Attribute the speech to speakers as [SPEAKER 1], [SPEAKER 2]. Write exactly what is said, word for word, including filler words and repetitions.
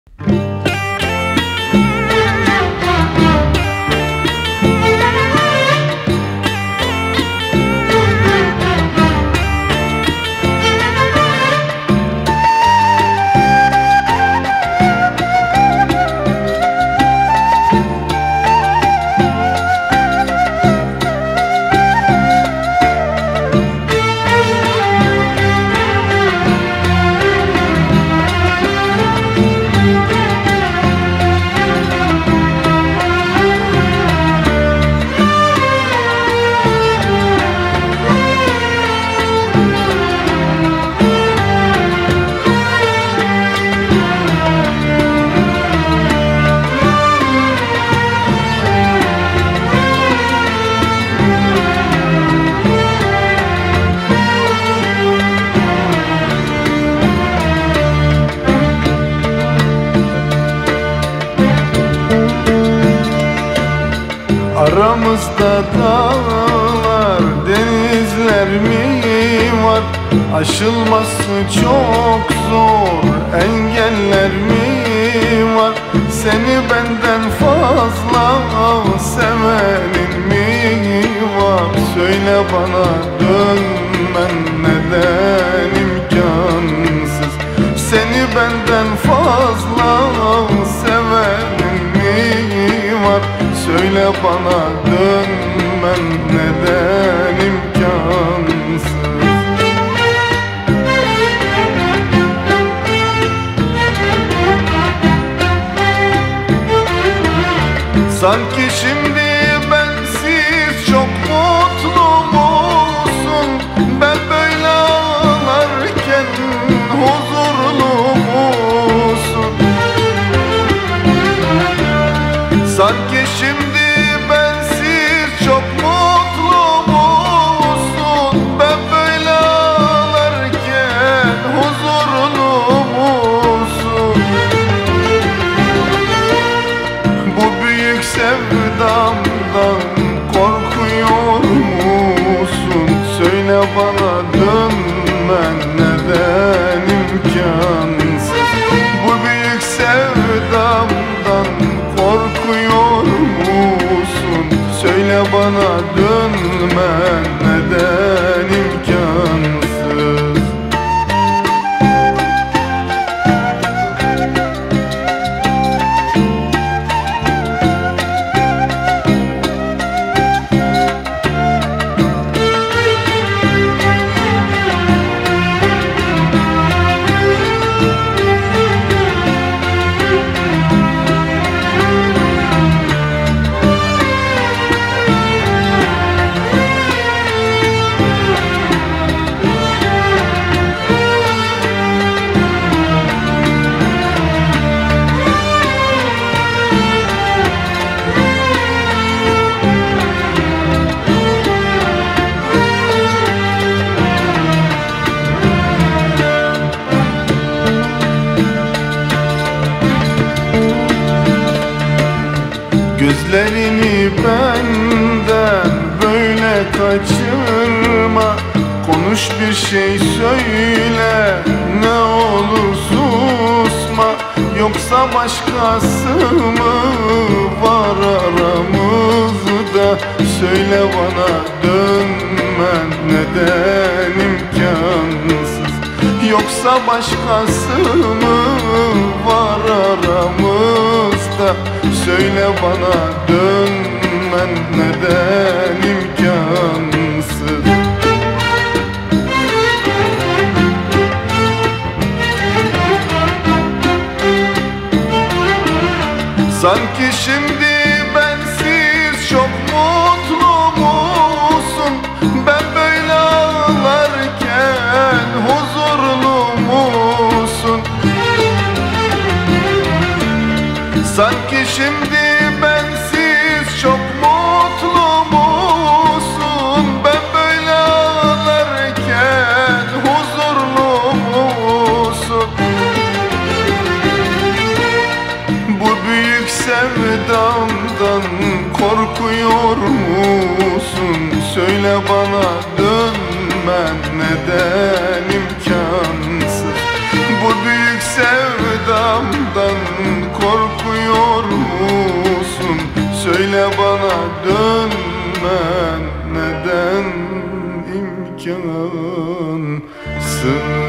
[SPEAKER 1] Aramızda dağlar, denizler mi var? Aşılması çok zor engeller mi var? Seni benden fazla sevenin mi var? Söyle bana, dönmen neden imkansız? Seni benden fazla sevenin mi var? Söyle bana, dönmem neden imkansız? Sanki şimdi bensiz çok mutlu musun? Ben böyle ağlarken huzurlu musun? Sanki şimdi bensiz çok mutlu musun? Ben böyle ağlarken huzurlu musun? Bu büyük sevdamdan korkuyor musun? Söyle bana, dönmen neden imkansız? Bu büyük sevdamdan korkuyor musun? Söyle bana, dönmen neden imkansız? Gözlerini benden böyle kaçırma. Konuş, bir şey söyle, ne olur susma. Yoksa başkası mı var aramızda? Söyle bana, dönmen neden imkansız? Yoksa başkası mı var aramızda? Söyle bana, dönmen neden imkansız? Sanki şimdi bensiz çok mutlu musun? Ben böyle ağlarken huzurlu musun? Sanki şimdi bensiz çok mutlu musun? Ben böyle ağlarken huzurlu musun? Bu büyük sevdamdan korkuyor musun? Söyle bana, dönmen neden imkansız? Bu büyük sevdamdan Söyle bana dönmen neden imkansız?